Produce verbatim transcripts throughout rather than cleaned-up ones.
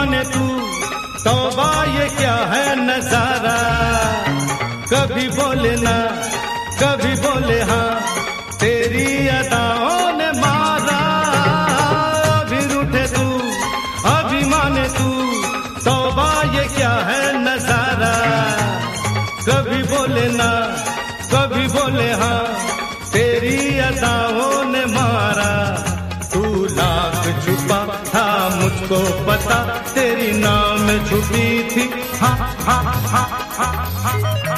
माने तू तौबा ये क्या है नजारा, कभी बोले ना कभी बोले हाँ, तेरी अदाओं ने मारा। अभी रूठे तू अभी माने तू तौबा ये क्या है नजारा, कभी बोले ना कभी बोले हाँ, तेरी अदाओं ने मारा। तू लाख छुपा था मुझको पता, तेरी नाम छुपी थी हाँ हाँ हाँ हाँ हाँ।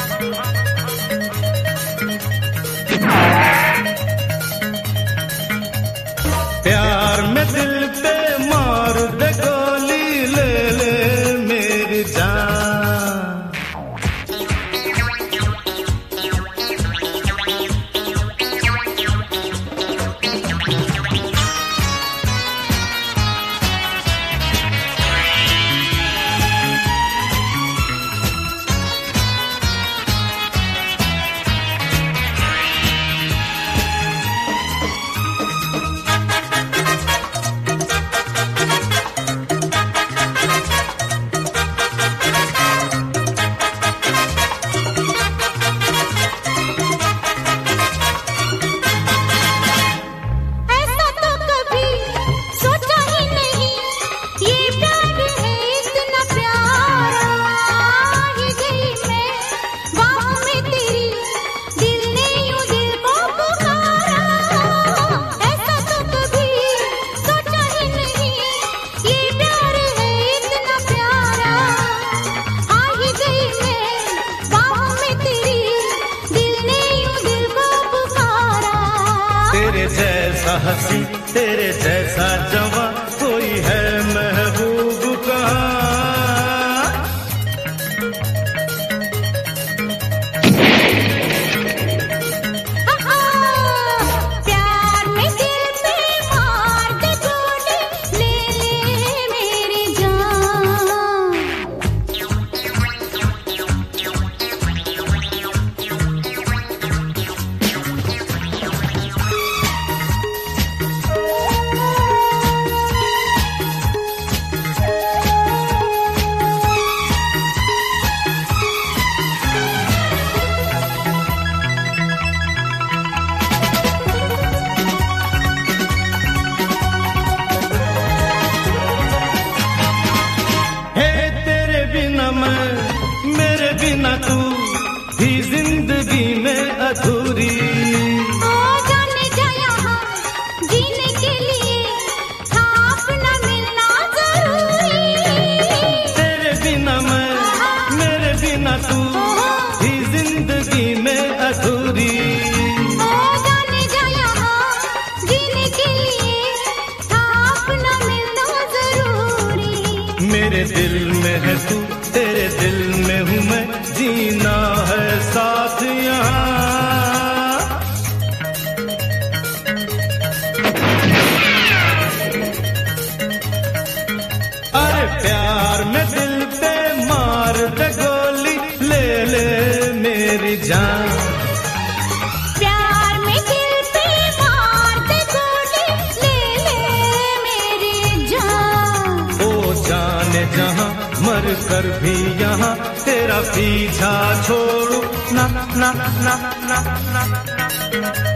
प्यार में दिल पे मार दे गोली, ले ले मेरी जान। तेरे जैसा हंसी तेरे जैसा जवां कोई है महबूब कहाँ। प्यार में दिल पे मार दे गोली, ले ले मेरी जान। मेरे बिना तू भी जिंदगी में अधूरी। ओ जाने जा यहाँ जीने के लिए था अपना मिलना जरूरी। तेरे बिना मैं मेरे बिना तू भी जिंदगी में अधूरी। ओ जाने जा यहाँ जीने के लिए था अपना मिलना जरूरी। मेरे दिल में है तू तेरे दिल में हूँ मैं, जीना है साथ यहाँ। अरे प्यार में दिल पे मार दे गोली, ले ले मेरी जान। प्यार में दिल पे मार दे गोली, ले ले मेरी जान। ओ जाने जहाँ मर कर भी यहाँ तेरा पीछा छोड़ू ना ना ना ना ना ना।